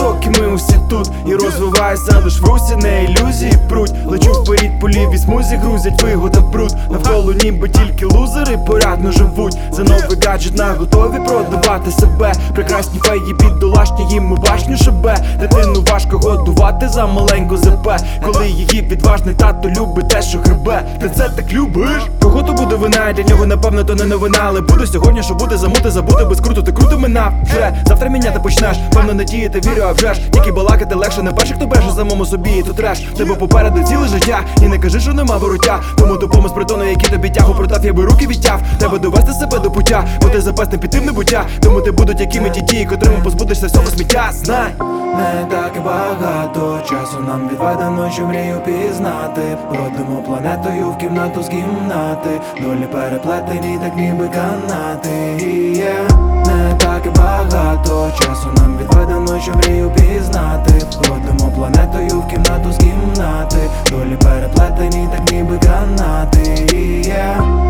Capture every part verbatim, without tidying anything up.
доки ми усі тут. І розвиваюся лиш в русі, не ілюзії пруть. Лечу вперед по лівій смузі, грузять вигода бруд. Навколо ніби тільки лузери порядно живуть. За новий гаджет на готові продавати себе. Прекрасні феї бідолашні, їм у башню шибе. Дитину важко годувати за маленьку ЗП. Коли її відважний тато любить те, що грибе. Ти це так любиш? Кого то буде вина, для нього напевно то не новина. Але буде сьогодні, що буде замути, забути без круту, ти круто минав вже. Завтра міняти почнеш, певно надіяти, вірю, а вже ж. Тільки балакати легше, не перший, хто бреше самому собі, і то треш. Тебе попереду ціле життя, і не кажи, що нема вороття. Тому допомог з притону, які тобі тягу продав, я би руки відтяв. Тебе довести себе до пуття, бо ти запасне піти в небуття. Тому ти будуть якими ті дії, котрими позбудешся всього сміття. Знай, не так і багато часу нам відведено, що мрію пізнати. Бродимо планетою в кімнату з кімнати. Долі переплетені, так ніби канати. yeah. Не так і багато часу нам відведено, що мрію пізнати. Бродимо планетою в кімнату з кімнати. Долі переплетені, так ніби канати. yeah.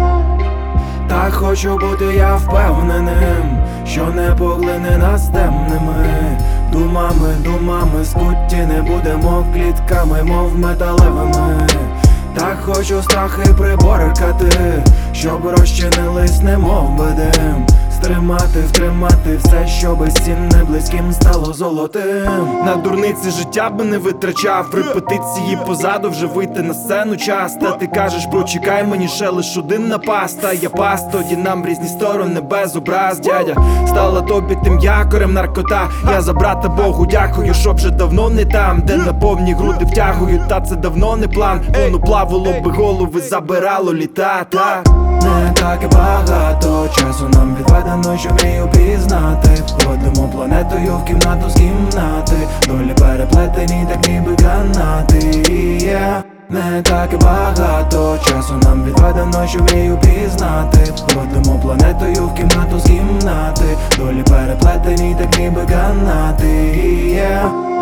Так хочу бути я впевненим, що не поглине нас темними думами, думами скутті, не будемо клітками, мов металевими. Так хочу страхи приборкати, щоб розчинились, немов би дим. Стримати, втримати все, що безцінне близьким стало золотим. на дурниці життя би не витрачав. Репетиції позаду, вже вийти на сцену час. Та ти кажеш, почекай, мені ще лиш один напас. Та я пас, тоді нам в різні сторони без образ. Дядя стала тобі тим якорем наркота. Я за брата Богу дякую, що вже давно не там, де на повні груди втягую, та це давно не план. Воно плавало би голови, забирало літа. Та не так і багато часу нам відведено, що мрію пізнати. Бродимо планетою в кімнату з кімнати. Долі переплетені, так ніби канати. yeah. Не так і багато часу нам відведено, що мрію пізнати. Бродимо планетою в кімнату з кімнати. Долі переплетені, так ніби канати. yeah.